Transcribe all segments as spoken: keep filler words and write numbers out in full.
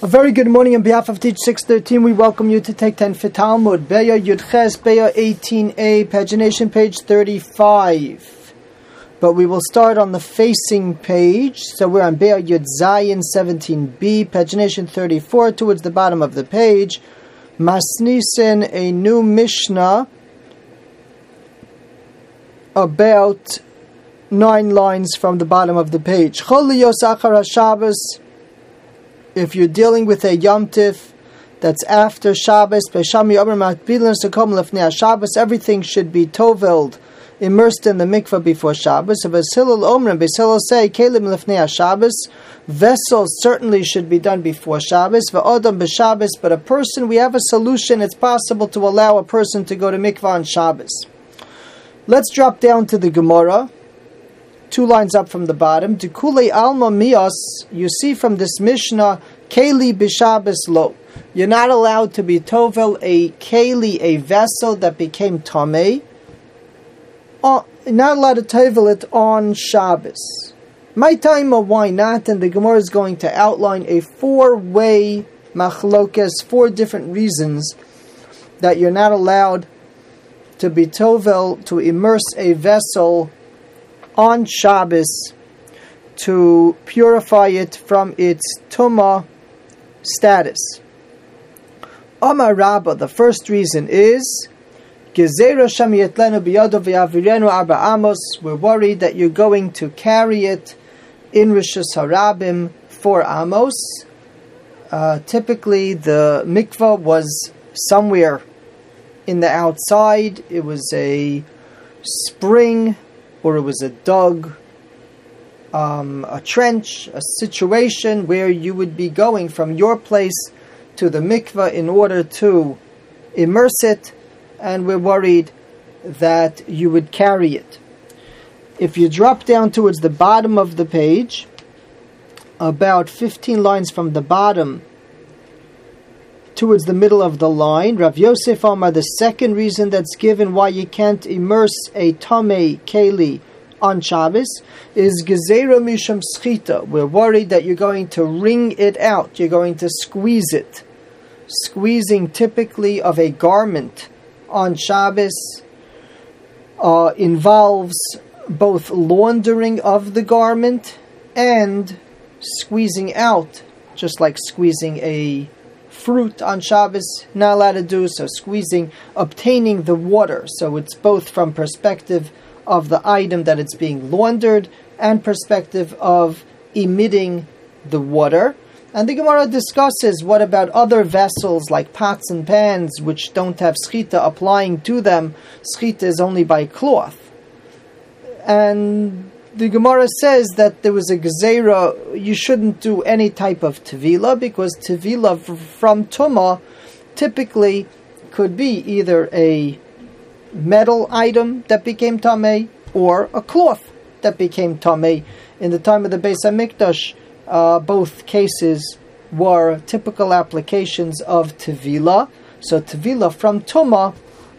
A very good morning on behalf of Teach six thirteen. We welcome you to take ten for Talmud. Be'er Yudches, Be'er eighteen a, pagination page thirty-five. But we will start on the facing page. So we're on Be'er Yud Zayin seventeen b, pagination thirty-four, towards the bottom of the page. Masnisen, a new Mishnah about nine lines from the bottom of the page. Chol liyos achar haShabbos. If you're dealing with a Yom Tif that's after Shabbos, everything should be tovelled, immersed in the mikveh before Shabbos. If a Hillel Omrim, Hillel say, Kelim lefnei Shabbos, vessels certainly should be done before Shabbos. V'odam b'Shabbos, but a person, we have a solution. It's possible to allow a person to go to mikveh on Shabbos. Let's drop down to the Gemara. Two lines up from the bottom. Dikule alma mios. You see from this Mishnah, keli b'Shabbos lo. You're not allowed to be tovel a keli, a vessel that became tamei. Uh, not allowed to tovel it on Shabbos. My time, why not? And the Gemara is going to outline a four-way machlokes, four different reasons that you're not allowed to be tovel, to immerse a vessel on Shabbos to purify it from its tumah status. Amar Rabba, the first reason is we're worried that you're going to carry it in Rishus Harabim for Amos. Uh, typically the mikvah was somewhere in the outside. It was a spring, or it was a dug, um, a trench, a situation where you would be going from your place to the mikveh in order to immerse it, and we're worried that you would carry it. If you drop down towards the bottom of the page, about fifteen lines from the bottom, towards the middle of the line, Rav Yosef Amar, the second reason that's given why you can't immerse a tamei keli on Shabbos is Gezerah Misham Schita. We're worried that you're going to wring it out, you're going to squeeze it. Squeezing typically of a garment on Shabbos uh, involves both laundering of the garment and squeezing out, just like squeezing a fruit on Shabbos, not allowed to do so. Squeezing, obtaining the water. So it's both from perspective of the item that it's being laundered and perspective of emitting the water. And the Gemara discusses what about other vessels like pots and pans which don't have schita applying to them. Schita is only by cloth. And the Gemara says that there was a gezerah, you shouldn't do any type of tevilah, because tevilah from tumah typically could be either a metal item that became tamei or a cloth that became tamei. In the time of the Beis HaMikdash, uh, both cases were typical applications of tevilah. So tevilah from tumah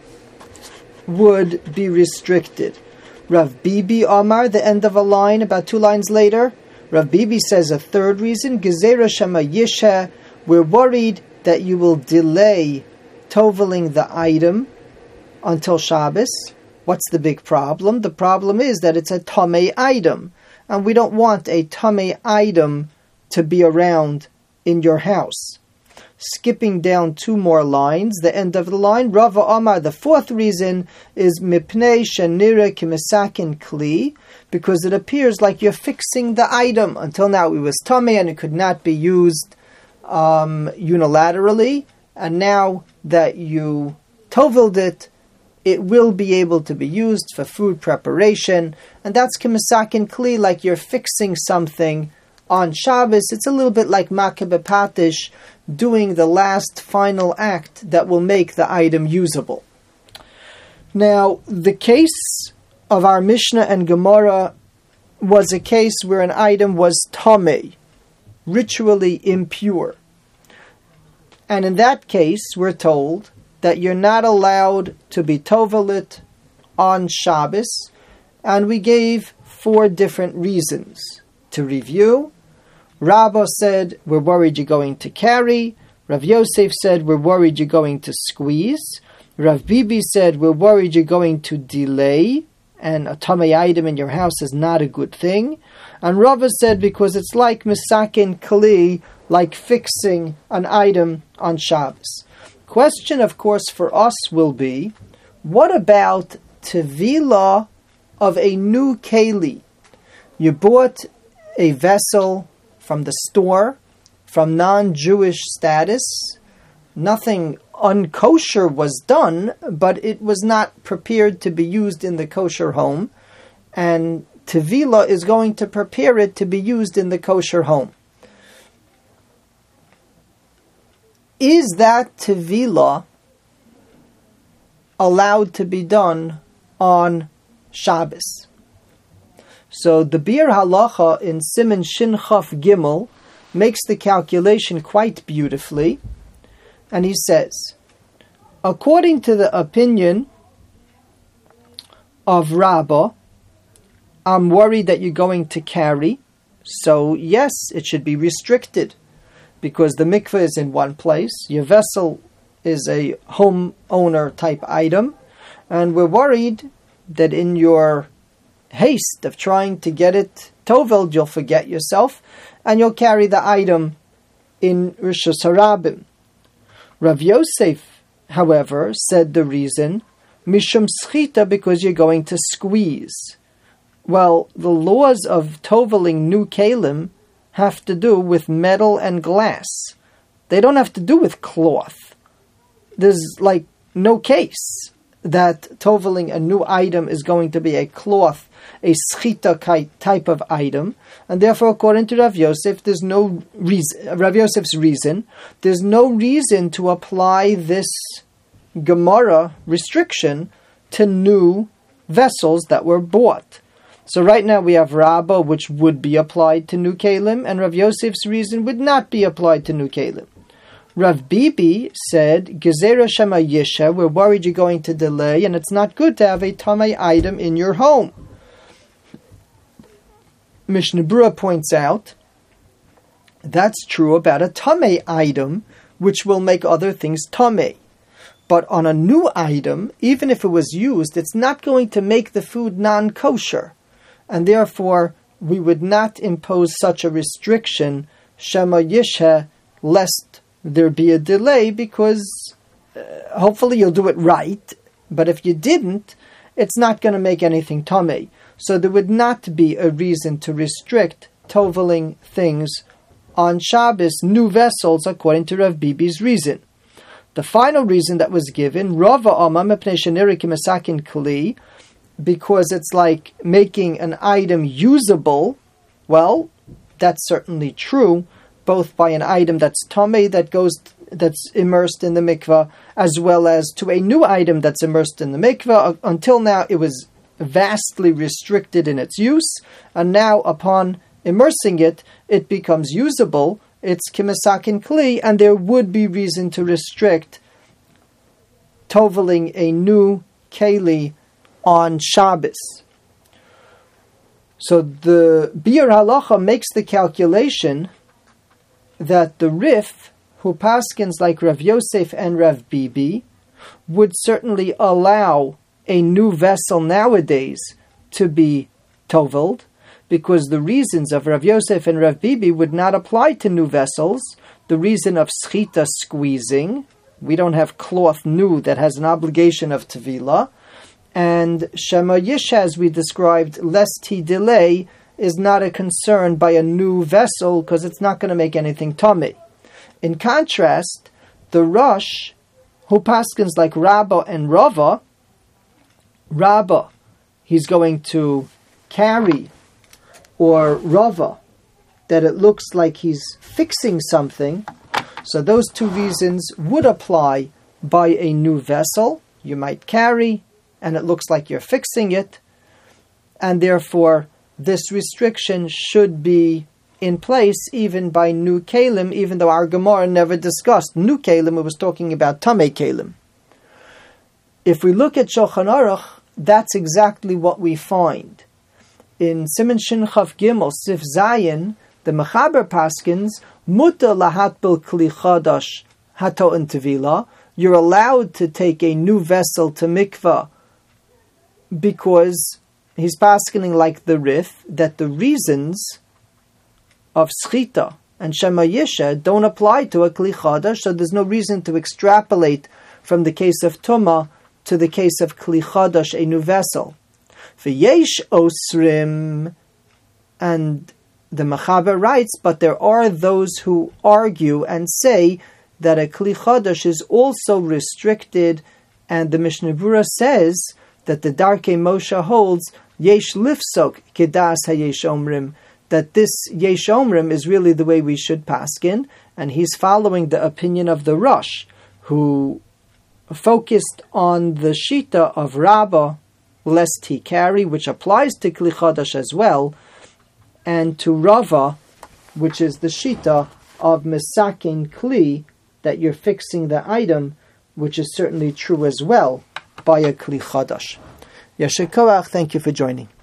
would be restricted. Rav Bibi Amar, the end of a line, about two lines later, Rav Bibi says a third reason, Gezerah Shema Yisha, we're worried that you will delay toveling the item until Shabbos. What's the big problem? The problem is that it's a tamei item, and we don't want a tamei item to be around in your house. Skipping down two more lines, the end of the line, Rava Amar, the fourth reason is Mipnei Shenira Kimisakin Kli, because it appears like you're fixing the item. Until now it was tamei and it could not be used um, unilaterally, and now that you toveled it, it will be able to be used for food preparation, and that's Kimisakin Kli, like you're fixing something on Shabbos. It's a little bit like Makeh Patish, doing the last final act that will make the item usable. Now, the case of our Mishnah and Gemara was a case where an item was tamei, ritually impure. And in that case, we're told that you're not allowed to be tovel it on Shabbos, and we gave four different reasons. To review, Rabba said, we're worried you're going to carry. Rav Yosef said, we're worried you're going to squeeze. Rav Bibi said, we're worried you're going to delay, and a tamei item in your house is not a good thing. And Rava said, because it's like misakin kli, like fixing an item on Shabbos. Question, of course, for us will be, what about tevilah of a new keli? You bought a vessel from the store, from non-Jewish status. Nothing unkosher was done, but it was not prepared to be used in the kosher home. And tevilah is going to prepare it to be used in the kosher home. Is that tevilah allowed to be done on Shabbos? So the Bir Halacha in Siman Shin Chaf Gimel makes the calculation quite beautifully, and he says, according to the opinion of Rabbah, I'm worried that you're going to carry, so yes, it should be restricted, because the mikveh is in one place, your vessel is a homeowner type item, and we're worried that in your haste of trying to get it toveld, you'll forget yourself, and you'll carry the item in Rosh Hashanah. Rav Yosef, however, said the reason, Mishum Schita, because you're going to squeeze. Well, the laws of toveling new kalim have to do with metal and glass. They don't have to do with cloth. There's like no case that toveling a new item is going to be a cloth, a schita type of item, and therefore, according to Rav Yosef, there's no reason. Rav Yosef's reason, there's no reason to apply this Gemara restriction to new vessels that were bought. So right now we have Rabbah, which would be applied to new kalim, and Rav Yosef's reason would not be applied to new kalim. Rav Bibi said, Gezerah Shema Yisha, we're worried you're going to delay, and it's not good to have a tamei item in your home. Mishnah Berurah points out, that's true about a tamei item, which will make other things tamei. But on a new item, even if it was used, it's not going to make the food non-kosher. And therefore, we would not impose such a restriction, Shema Yisha, lest there be a delay, because uh, hopefully you'll do it right, but if you didn't, it's not going to make anything tamei. So there would not be a reason to restrict toveling things on Shabbos, new vessels, according to Rav Bibi's reason. The final reason that was given, Rava Amar mepnei shenirei k'mesakin kli, because it's like making an item usable. Well, that's certainly true, both by an item that's tamei, that goes, that's immersed in the mikveh, as well as to a new item that's immersed in the mikveh. Until now, it was vastly restricted in its use, and now upon immersing it, it becomes usable. It's kimesakin kli, and there would be reason to restrict toveling a new keli on Shabbos. So the Bir Halacha makes the calculation that the Rif, who paskins like Rav Yosef and Rav Bibi, would certainly allow a new vessel nowadays to be toveled, because the reasons of Rav Yosef and Rav Bibi would not apply to new vessels. The reason of schita, squeezing, we don't have cloth new that has an obligation of tevilah, and Shema Yisha, as we described, lest he delay, is not a concern by a new vessel, because it's not going to make anything tamei. In contrast, the Rosh, who paskins like Rabbah and Rava, Rabbah, he's going to carry, or Rava, that it looks like he's fixing something. So those two reasons would apply by a new vessel. You might carry, and it looks like you're fixing it, and therefore this restriction should be in place even by new kalim, even though our Gemara never discussed new kalim, it was talking about tamei kalim. If we look at Shulchan Aruch, that's exactly what we find. In Siman Shin Chaf Gimel, Sif Zayin, The Mechaber paskins, muta lahatbil kli chadash hato intevila. You're allowed to take a new vessel to mikvah because he's paskening like the Rif, that the reasons of Schita and Shema Yisha don't apply to a Kli Chadash, so there's no reason to extrapolate from the case of Tumah to the case of Kli Chadash, a new vessel. V'yesh Osrim, and the Mechaber writes, but there are those who argue and say that a Kli Chadash is also restricted, and the Mishnah Berurah says that the Darkei Moshe holds Yesh Lifsok Kedas HaYesh Omrim, that this Yesh Omrim is really the way we should paskin, and he's following the opinion of the Rosh, who focused on the Shita of Rabbah, lest he carry, which applies to Kli Chadash as well, and to Rava, which is the Shita of Mesakin Kli, that you're fixing the item, which is certainly true as well by a Kli Chadash. Yasher Koach, thank you for joining.